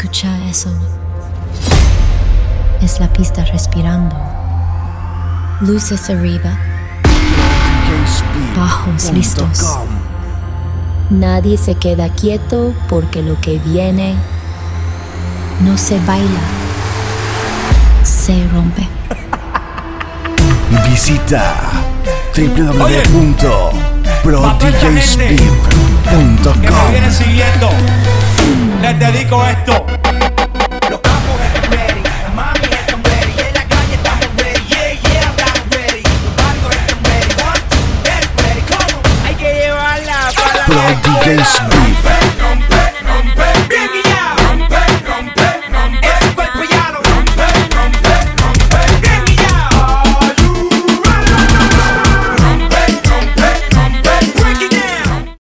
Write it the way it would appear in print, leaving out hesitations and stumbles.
Escucha eso. Es la pista respirando. Luces arriba. Bajos listos. Nadie se queda quieto porque lo que viene no se baila, se rompe. Visita www.prodjspeed.com. Que me vienen siguiendo, les dedico esto. Los campos están ready, las mami están ready, en la calle estamos ready, yeah, estamos ready. Los barrios están ready, 1, 2, get ready, come on. Hay que llevarla para la ProDJspeed.